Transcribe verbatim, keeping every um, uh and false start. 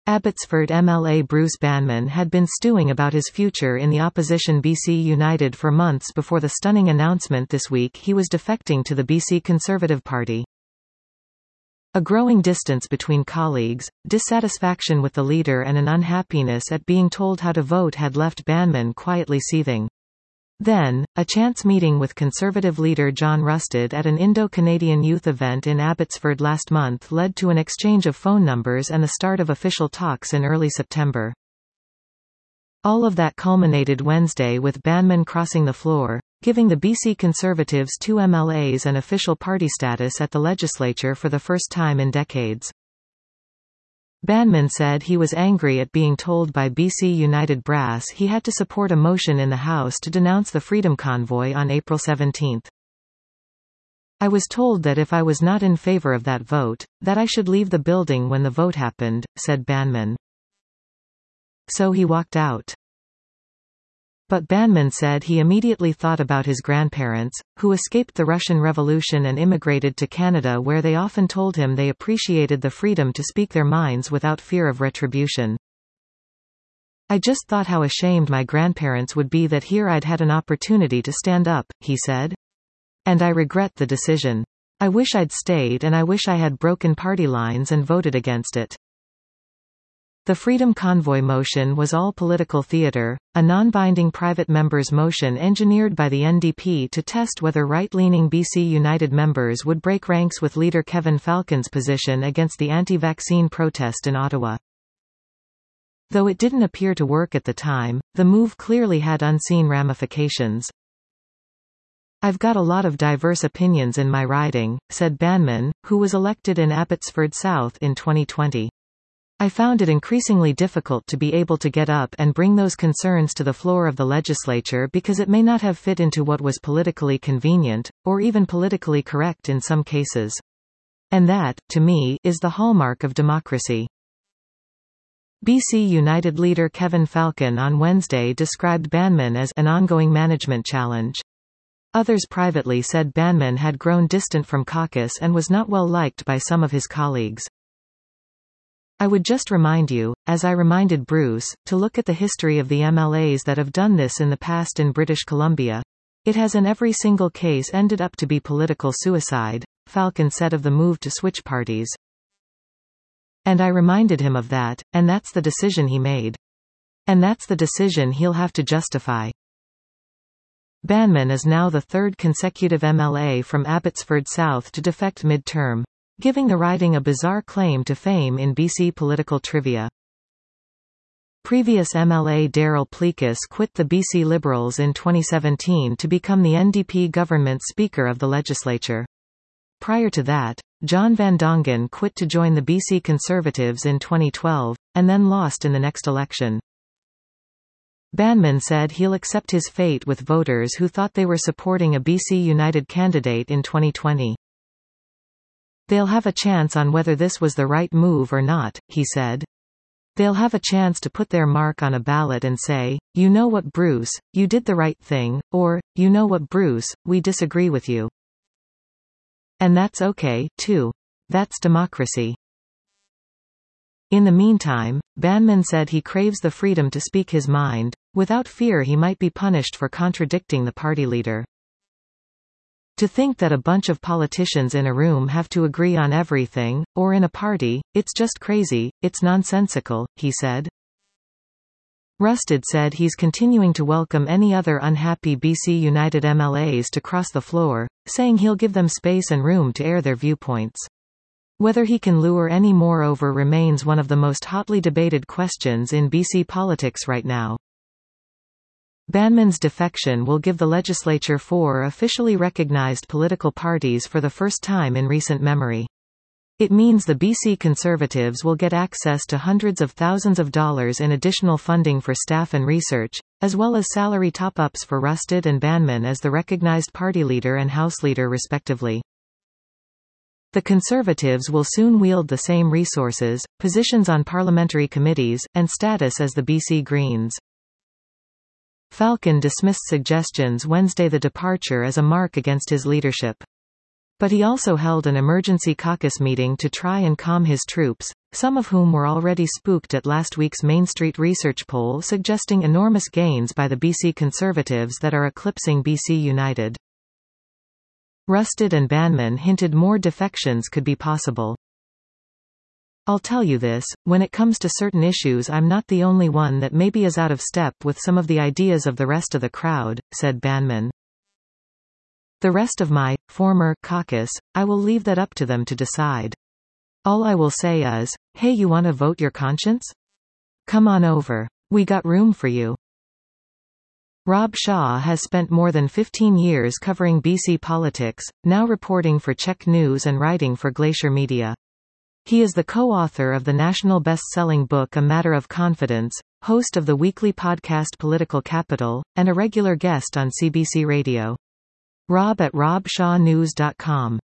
Abbotsford M L A Bruce Banman had been stewing about his future in the opposition B C United for months before the stunning announcement this week he was defecting to the B C Conservative Party. A growing distance between colleagues, dissatisfaction with the leader and an unhappiness at being told how to vote had left Banman quietly seething. Then, a chance meeting with Conservative leader John Rustad at an Indo-Canadian youth event in Abbotsford last month led to an exchange of phone numbers and the start of official talks in early September. All of that culminated Wednesday with Banman crossing the floor, giving the B C Conservatives two M L As an official party status at the legislature for the first time in decades. Banman said he was angry at being told by B C United brass he had to support a motion in the House to denounce the Freedom Convoy on April seventeenth. "I was told that if I was not in favor of that vote, that I should leave the building when the vote happened," said Banman. So he walked out. But Banman said he immediately thought about his grandparents, who escaped the Russian Revolution and immigrated to Canada, where they often told him they appreciated the freedom to speak their minds without fear of retribution. "I just thought how ashamed my grandparents would be that here I'd had an opportunity to stand up," he said. "And I regret the decision. I wish I'd stayed and I wish I had broken party lines and voted against it." The Freedom Convoy motion was all political theatre, a non-binding private members' motion engineered by the N D P to test whether right-leaning B C United members would break ranks with leader Kevin Falcon's position against the anti-vaccine protest in Ottawa. Though it didn't appear to work at the time, the move clearly had unseen ramifications. "I've got a lot of diverse opinions in my riding," said Banman, who was elected in Abbotsford South in twenty twenty. "I found it increasingly difficult to be able to get up and bring those concerns to the floor of the legislature because it may not have fit into what was politically convenient, or even politically correct in some cases. And that, to me, is the hallmark of democracy." B C United leader Kevin Falcon on Wednesday described Banman as an ongoing management challenge. Others privately said Banman had grown distant from caucus and was not well liked by some of his colleagues. "I would just remind you, as I reminded Bruce, to look at the history of the M L As that have done this in the past in British Columbia. It has in every single case ended up to be political suicide," Falcon said of the move to switch parties. "And I reminded him of that, and that's the decision he made. And that's the decision he'll have to justify." Banman is now the third consecutive M L A from Abbotsford South to defect mid-term, giving the riding a bizarre claim to fame in B C political trivia. Previous M L A Daryl Plecas quit the B C Liberals in twenty seventeen to become the N D P government Speaker of the legislature. Prior to that, John Van Dongen quit to join the B C Conservatives in twenty twelve, and then lost in the next election. Banman said he'll accept his fate with voters who thought they were supporting a B C United candidate in twenty twenty. "They'll have a chance on whether this was the right move or not," he said. "They'll have a chance to put their mark on a ballot and say, you know what Bruce, you did the right thing, or, you know what Bruce, we disagree with you. And that's okay, too. That's democracy." In the meantime, Banman said he craves the freedom to speak his mind, without fear he might be punished for contradicting the party leader. "To think that a bunch of politicians in a room have to agree on everything, or in a party, it's just crazy, it's nonsensical," he said. Rustad said he's continuing to welcome any other unhappy B C United M L As to cross the floor, saying he'll give them space and room to air their viewpoints. Whether he can lure any more over remains one of the most hotly debated questions in B C politics right now. Banman's defection will give the legislature four officially recognized political parties for the first time in recent memory. It means the B C Conservatives will get access to hundreds of thousands of dollars in additional funding for staff and research, as well as salary top-ups for Rustad and Banman as the recognized party leader and House leader respectively. The Conservatives will soon wield the same resources, positions on parliamentary committees, and status as the B C Greens. Falcon dismissed suggestions Wednesday the departure as a mark against his leadership. But he also held an emergency caucus meeting to try and calm his troops, some of whom were already spooked at last week's Main Street research poll suggesting enormous gains by the B C Conservatives that are eclipsing B C United. Rusted and Banman hinted more defections could be possible. "I'll tell you this, when it comes to certain issues I'm not the only one that maybe is out of step with some of the ideas of the rest of the crowd," said Banman. "The rest of my, former, caucus, I will leave that up to them to decide. All I will say is, hey, you wanna vote your conscience? Come on over. We got room for you." Rob Shaw has spent more than fifteen years covering B C politics, now reporting for Czech News and writing for Glacier Media. He is the co-author of the national best-selling book A Matter of Confidence, host of the weekly podcast Political Capital, and a regular guest on C B C Radio. Rob at rob shaw news dot com.